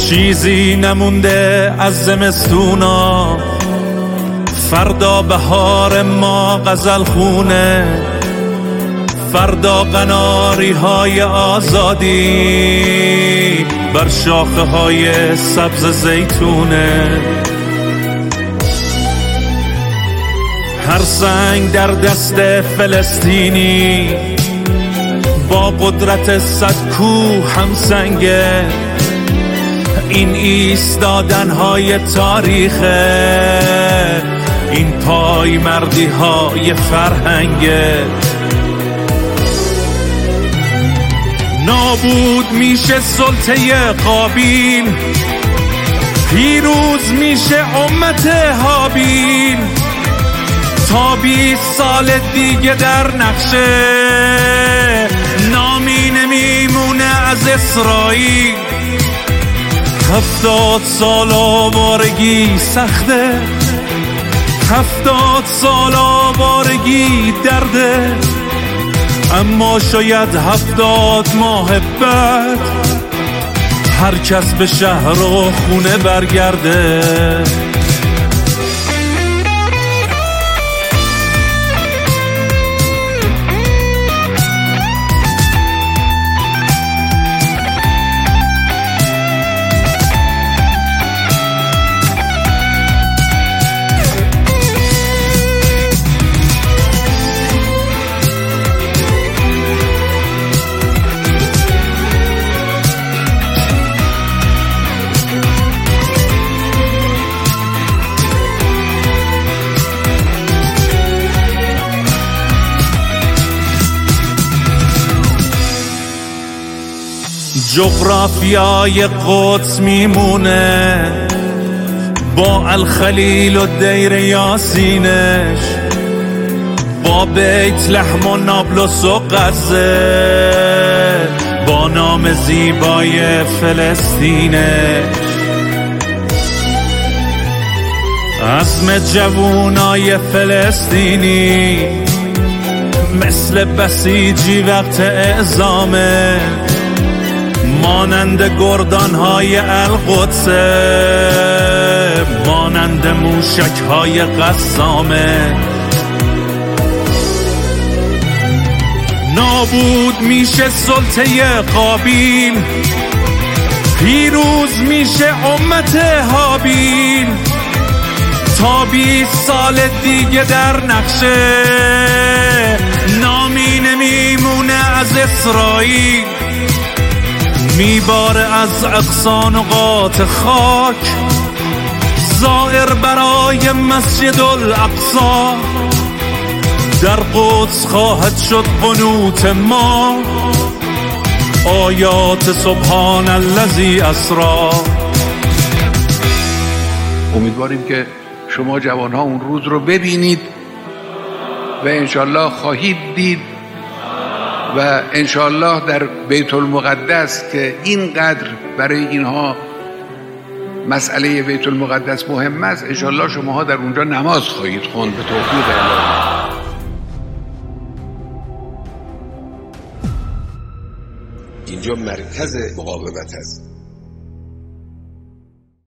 چیزی نمونده از زمستونا، فردا بهار ما غزل خونه، فردا قناری های آزادی بر شاخه های سبز زیتونه. هر سنگ در دست فلسطینی با قدرت صد کوه هم سنگه. این ایستادن های تاریخه، این پای مردی های فرهنگه. نابود میشه سلطه قابیل، پیروز میشه امت هابیل. تا 20 سال دیگه در نقشه نامی نمیمونه از اسرائیل. 70 سال آوارگی سخته، 70 سال آوارگی درده، اما شاید 70 ماه بعد هر کس به شهر و خونه برگرده. جغرافیای قدس میمونه با الخلیل و دیر یاسینش، با بیت لحم و نابلس و غزه، با نام زیبای فلسطینش. عزم جوونای فلسطینی مثل بسیجی وقت اعزامه، مانند گردان‌های القدس، مانند موشک‌های قسامه. نابود میشه سلطه قابیل، پیروز میشه امت هابیل. تا 20 سال دیگه در نقشه نامی نمیمونه از اسرائیل. میباره از اقصا نقاط خاک، زائر برای مسجد الاقصی. در قدس خواهد شد قنوت ما، آیات سبحان الذی اسری. امیدواریم که شما جوانها اون روز رو ببینید و انشالله خواهید دید و انشالله در بیت المقدس که اینقدر برای اینها مسئله بیت المقدس مهم است، انشالله شماها در اونجا نماز خواهید خوند به توفیق الهی. اینجا مرکز مقاومت است.